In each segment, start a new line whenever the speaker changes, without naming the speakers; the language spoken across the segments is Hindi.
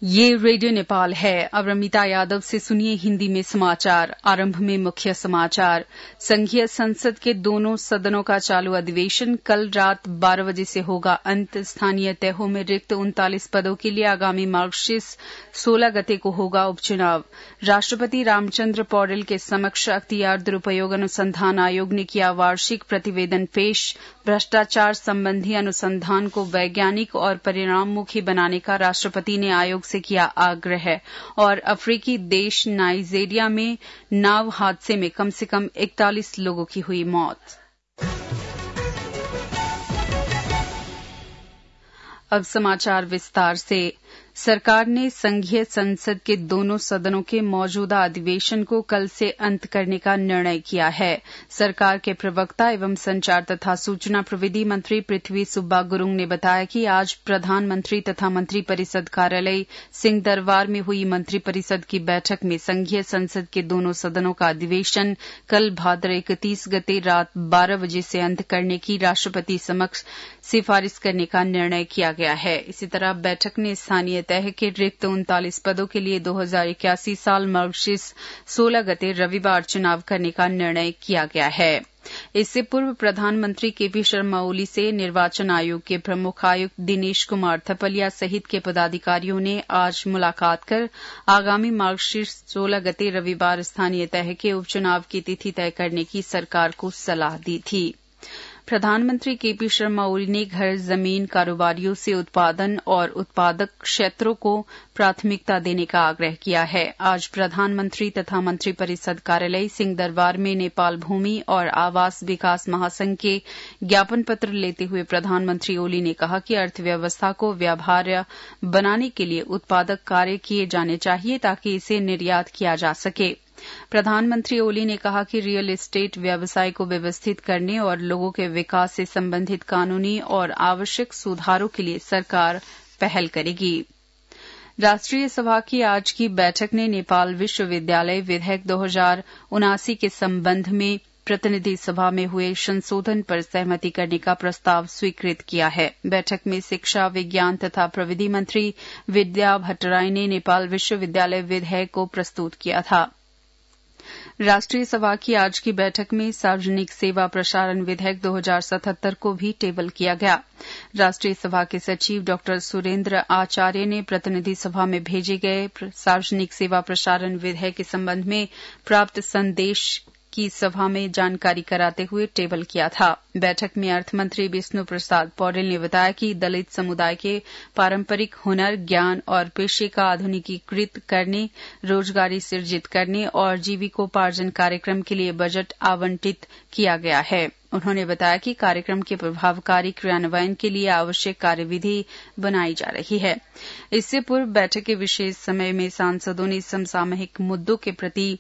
ये रेडियो नेपाल है। अब रमिता यादव से सुनिए हिंदी में समाचार। आरंभ में मुख्य समाचार। संघीय संसद के दोनों सदनों का चालू अधिवेशन कल रात 12 बजे से होगा अंत। स्थानीय तहों में रिक्त 39 पदों के लिए आगामी मार्च 16 गते को होगा उपचुनाव। राष्ट्रपति रामचंद्र पौडेल के समक्ष अख्तियार दुरूपयोग अनुसंधान आयोग ने किया वार्षिक प्रतिवेदन पेश। भ्रष्टाचार संबंधी अनुसंधान को वैज्ञानिक और परिणाममुखी बनाने का राष्ट्रपति ने आयोग से किया आग्रह। और अफ्रीकी देश नाइजीरिया में नाव हादसे में कम से कम 41 लोगों की हुई मौत। अब समाचार विस्तार से। सरकार ने संघीय संसद के दोनों सदनों के मौजूदा अधिवेशन को कल से अंत करने का निर्णय किया है। सरकार के प्रवक्ता एवं संचार तथा सूचना प्रविधि मंत्री पृथ्वी सुब्बा गुरुङ ने बताया कि आज प्रधानमंत्री तथा मंत्रिपरिषद कार्यालय सिंहदरबार में हुई मंत्रिपरिषद की बैठक में संघीय संसद के दोनों सदनों का अधिवेशन कल भाद्र 31 गते रात 12 बजे से अंत करने की राष्ट्रपति समक्ष सिफारिश करने का निर्णय किया गया है। इसी तरह बैठक ने स्थानीय तह के रिक्त 39 पदों के लिए 2081 साल मार्च 16 गते रविवार चुनाव करने का निर्णय किया गया है। इससे पूर्व प्रधानमंत्री केपी शर्मा ओली से निर्वाचन आयोग के प्रमुख आयुक्त दिनेश कुमार थपलिया सहित के पदाधिकारियों ने आज मुलाकात कर आगामी मार्च 16 गते रविवार स्थानीय तह के उपचुनाव की तिथि तय करने की सरकार को सलाह दी थी। प्रधानमंत्री केपी शर्मा ओली ने घर जमीन कारोबारियों से उत्पादन और उत्पादक क्षेत्रों को प्राथमिकता देने का आग्रह किया है। आज प्रधानमंत्री तथा मंत्रिपरिषद कार्यालय सिंहदरबार में नेपाल भूमि और आवास विकास महासंघ के ज्ञापन पत्र लेते हुए प्रधानमंत्री ओली ने कहा कि अर्थव्यवस्था को व्यवहार्य बनाने के लिए उत्पादक कार्य किए जाने चाहिए ताकि इसे निर्यात किया जा सके। प्रधानमंत्री ओली ने कहा कि रियल एस्टेट व्यवसाय को व्यवस्थित करने और लोगों के विकास से संबंधित कानूनी और आवश्यक सुधारों के लिए सरकार पहल करेगी। राष्ट्रीय सभा की आज की बैठक ने नेपाल विश्वविद्यालय विधेयक 2079 के संबंध में प्रतिनिधि सभा में हुए संशोधन पर सहमति करने का प्रस्ताव स्वीकृत किया है। बैठक में शिक्षा, विज्ञान तथा प्रविधि मंत्री विद्या भट्टराई ने नेपाल विश्वविद्यालय विधेयक को प्रस्तुत किया था। राष्ट्रीय सभा की आज की बैठक में सार्वजनिक सेवा प्रसारण विधेयक 2077 को भी टेबल किया गया। राष्ट्रीय सभा के सचिव डॉ सुरेंद्र आचार्य ने प्रतिनिधि सभा में भेजे गए सार्वजनिक सेवा प्रसारण विधेयक के संबंध में प्राप्त संदेश की सभा में जानकारी कराते हुए टेबल किया था। बैठक में अर्थमंत्री विष्णु प्रसाद पौडेल ने बताया कि दलित समुदाय के पारंपरिक हुनर, ज्ञान और पेशे का आधुनिकीकृत करने, रोजगारी सृजित करने और जीविकोपार्जन कार्यक्रम के लिए बजट आवंटित किया गया है। उन्होंने बताया कि कार्यक्रम के प्रभावकारी क्रियान्वयन के लिए आवश्यक कार्यविधि बनाई जा रही है। इससे पूर्व बैठक के विशेष समय में सांसदों ने समसामयिक मुद्दों के प्रति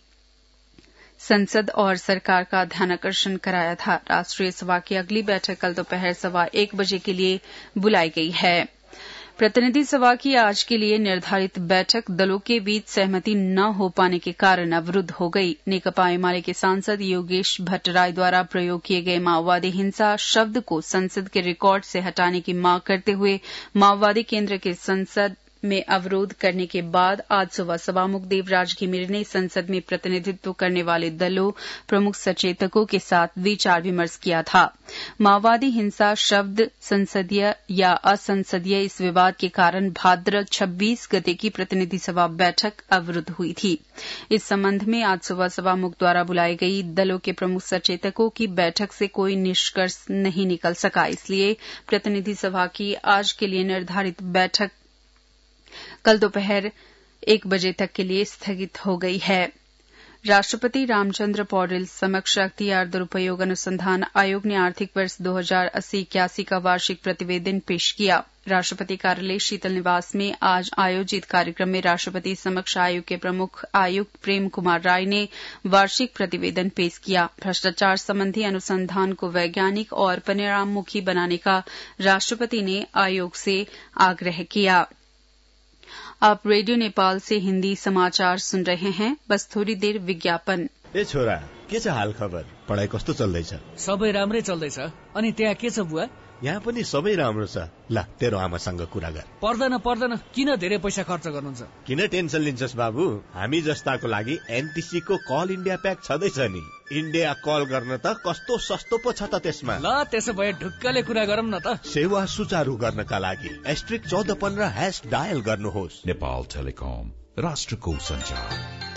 संसद और सरकार का ध्यानाकर्षण कराया था। राष्ट्रीय सभा की अगली बैठक कल दोपहर 1:15 बजे के लिए बुलाई गई है। प्रतिनिधि सभा की आज के लिए निर्धारित बैठक दलों के बीच सहमति न हो पाने के कारण अवरुद्ध हो गई। नेकपा एमाले के सांसद योगेश भट्टराई द्वारा प्रयोग किए गए माओवादी हिंसा शब्द को संसद के रिकॉर्ड से हटाने की मांग करते हुए माओवादी केंद्र के संसद में अवरोध करने के बाद आज सुबह सभामुख देवराज घिमिरे ने संसद में प्रतिनिधित्व करने वाले दलों, प्रमुख सचेतकों के साथ विचार विमर्श किया था। माओवादी हिंसा शब्द संसदीय या असंसदीय इस विवाद के कारण भाद्र 26 गते की प्रतिनिधि सभा बैठक अवरुद्ध हुई थी। इस संबंध में आज सुबह सभामुख द्वारा बुलाई गई दलों के प्रमुख सचेतकों की बैठक से कोई निष्कर्ष नहीं निकल सका। इसलिए प्रतिनिधि सभा की आज के लिए निर्धारित बैठक कल दोपहर 1 बजे तक के लिए स्थगित हो गई है। राष्ट्रपति रामचंद्र पौडेल समक्ष अख्तियार दुरूपयोग अनुसंधान आयोग ने आर्थिक वर्ष 2080-81 का वार्षिक प्रतिवेदन पेश किया। राष्ट्रपति कार्यालय शीतल निवास में आज आयोजित कार्यक्रम में राष्ट्रपति समक्ष आयोग के प्रमुख आयुक्त प्रेम कुमार राय ने वार्षिक प्रतिवेदन पेश किया। भ्रष्टाचार संबंधी अनुसंधान को वैज्ञानिक और परिणाममुखी बनाने का राष्ट्रपति ने आयोग से आग्रह किया। आप रेडियो नेपाल से हिन्दी समाचार सुन रहे हैं। बस थोड़ी देर विज्ञापन।
ए छोरा, के छ हाल खबर? पढाइ कस्तो चल्दैछ?
सबै राम्रै चल्दैछ। अनि त्यहाँ के छ बुवा?
यहाँ पनि सबै राम्रो छ। ल तेरो आमासँग कुरा गर।
पर्दैन किन धेरै पैसा खर्च गर्नुहुन्छ?
किन टेन्सन लिन्छस् बाबु, हामी जस्ताको लागि एनटिसी को कल इन्डिया प्याक छँदैछ नि। इन्डिया कल गर्न त कस्तो सस्तो पो छ त त्यसमा।
ल त्यसो भए ढुक्कले कुरा गरौँ न त।
सेवा सुचारू गर्नका लागि *1415# डायल गर्नुहोस्।
नेपाल टेलिकम, राष्ट्रको संचार।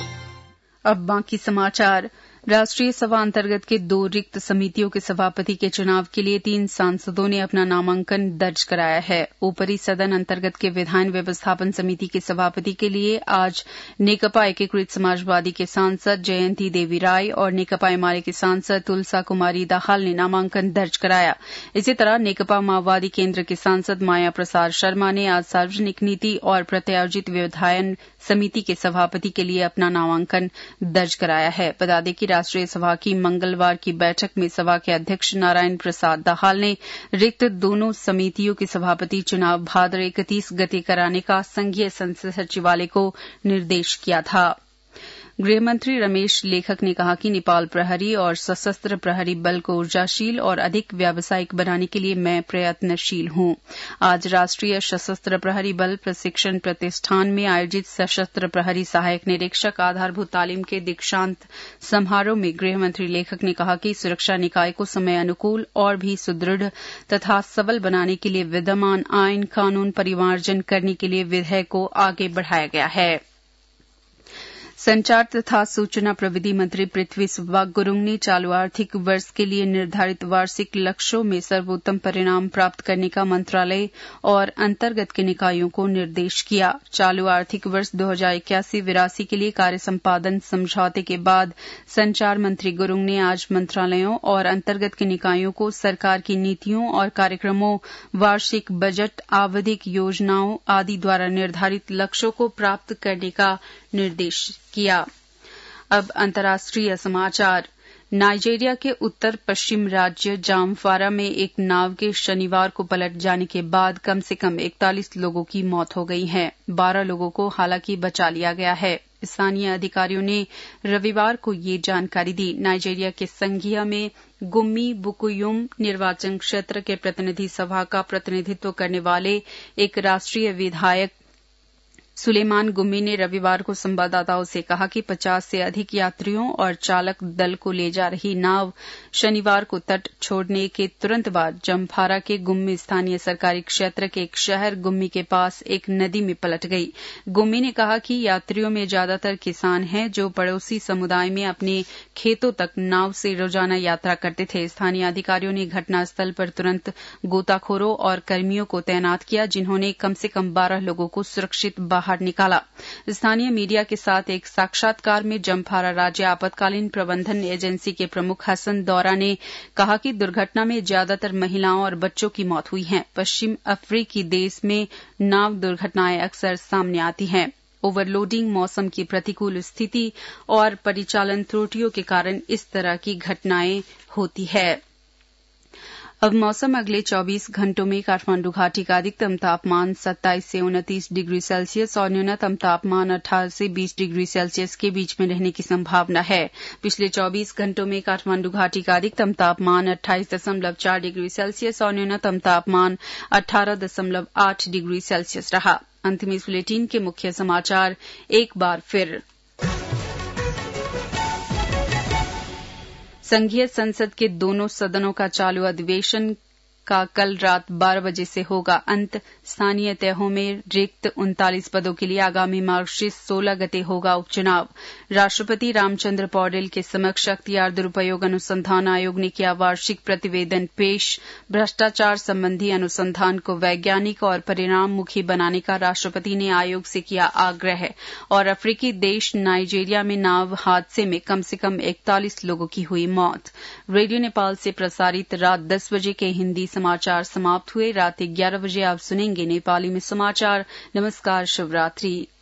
अब बाकी समाचार। राष्ट्रीय सभा अंतर्गत के 2 रिक्त समितियों के सभापति के चुनाव के लिए 3 सांसदों ने अपना नामांकन दर्ज कराया है। ऊपरी सदन अंतर्गत के विधान व्यवस्थापन समिति के सभापति के लिए आज नेकपा एकीकृत समाजवादी के सांसद जयंती देवी राय और नेकपा एमाले के सांसद तुलसा कुमारी दाहाल ने नामांकन दर्ज कराया। इसी तरह नेकपा माओवादी केंद्र के सांसद माया प्रसाद शर्मा ने आज सार्वजनिक नीति और प्रत्यायोजित विधायन समिति के सभापति के लिए अपना नामांकन दर्ज कराया है। बता दें कि राष्ट्रीय सभा की मंगलवार की बैठक में सभा के अध्यक्ष नारायण प्रसाद दाहाल ने रिक्त दोनों समितियों के सभापति चुनाव भाद्र 31 गते कराने का संघीय संसद सचिवालय को निर्देश किया था। गृहमंत्री रमेश लेखक ने कहा कि नेपाल प्रहरी और सशस्त्र प्रहरी बल को ऊर्जाशील और अधिक व्यावसायिक बनाने के लिए मैं प्रयत्नशील हूं। आज राष्ट्रीय सशस्त्र प्रहरी बल प्रशिक्षण प्रतिष्ठान में आयोजित सशस्त्र प्रहरी सहायक निरीक्षक आधारभूत तालीम के दीक्षांत समारोह में गृहमंत्री लेखक ने कहा कि सुरक्षा निकाय को समय अनुकूल और भी सुदृढ़ तथा सबल बनाने के लिए विद्यमान आईन कानून परिमार्जन करने के लिए विधेयक को आगे बढ़ाया गया है। संचार तथा सूचना प्रविधि मंत्री पृथ्वी सुब्बा गुरुंग ने चालू आर्थिक वर्ष के लिए निर्धारित वार्षिक लक्ष्यों में सर्वोत्तम परिणाम प्राप्त करने का मंत्रालय और अंतर्गत के निकायों को निर्देश किया। चालू आर्थिक वर्ष 2081-82 के लिए कार्य संपादन समझौते के बाद संचार मंत्री गुरुंग ने आज मंत्रालयों और अंतर्गत के निकायों को सरकार की नीतियों और कार्यक्रमों, वार्षिक बजट, आवधिक योजनाओं आदि द्वारा निर्धारित लक्ष्यों को प्राप्त करने का निर्देश किया। अब अंतर्राष्ट्रीय समाचार। नाइजीरिया के उत्तर पश्चिम राज्य जामफारा में एक नाव के शनिवार को पलट जाने के बाद कम से कम 41 लोगों की मौत हो गई है। 12 लोगों को हालांकि बचा लिया गया है। स्थानीय अधिकारियों ने रविवार को ये जानकारी दी। नाइजीरिया के संघिया में गुम्मी बुकुयुम निर्वाचन क्षेत्र के प्रतिनिधि सभा का प्रतिनिधित्व करने वाले एक राष्ट्रीय विधायक सुलेमान गुम्मी ने रविवार को संवाददाताओं से कहा कि 50 से अधिक यात्रियों और चालक दल को ले जा रही नाव शनिवार को तट छोड़ने के तुरंत बाद जमफारा के गुम्मी स्थानीय सरकारी क्षेत्र के एक शहर गुम्मी के पास एक नदी में पलट गई। गुम्मी ने कहा कि यात्रियों में ज्यादातर किसान हैं जो पड़ोसी समुदाय में अपने खेतों तक नाव से रोजाना यात्रा करते थे। स्थानीय अधिकारियों ने घटनास्थल पर तुरंत गोताखोरों और कर्मियों को तैनात किया, जिन्होंने कम से कम 12 लोगों को सुरक्षित बाहर निकाला। स्थानीय मीडिया के साथ एक साक्षात्कार में जमफारा राज्य आपातकालीन प्रबंधन एजेंसी के प्रमुख हसन दौरा ने कहा कि दुर्घटना में ज्यादातर महिलाओं और बच्चों की मौत हुई है। पश्चिम अफ्रीकी देश में नाव दुर्घटनाएं अक्सर सामने आती हैं। ओवरलोडिंग, मौसम की प्रतिकूल स्थिति और परिचालन त्रुटियों के कारण इस तरह की घटनाएं होती है। अब मौसम। अगले 24 घंटों में काठमांडू घाटी का अधिकतम तापमान 27 से 29 डिग्री सेल्सियस और न्यूनतम तापमान 18 से 20 डिग्री सेल्सियस के बीच में रहने की संभावना है। पिछले 24 घंटों में काठमांडू घाटी का अधिकतम तापमान 28.4 डिग्री सेल्सियस और न्यूनतम तापमान 18.8 डिग्री सेल्सियस रहा। अंत में इस बुलेटिन के मुख्य समाचार एक बार फिर। संघीय संसद के दोनों सदनों का चालू अधिवेशन का कल रात 12 बजे से होगा अंत। स्थानीय तहों में रिक्त 39 पदों के लिए आगामी मार्च 16 गते होगा उपचुनाव। राष्ट्रपति रामचंद्र पौडेल के समक्ष अख्तियार दुरुपयोग अनुसंधान आयोग ने किया वार्षिक प्रतिवेदन पेश। भ्रष्टाचार संबंधी अनुसंधान को वैज्ञानिक और परिणाममुखी बनाने का राष्ट्रपति ने आयोग से किया आग्रह। और अफ्रीकी देश नाइजीरिया में नाव हादसे में कम से कम 41 लोगों की हुई मौत। रेडियो नेपाल से प्रसारित रात 10 बजे के हिंदी समाचार समाप्त हुए। रात 11 बजे आप सुनेंगे नेपाली में समाचार। नमस्कार, शुभ रात्रि।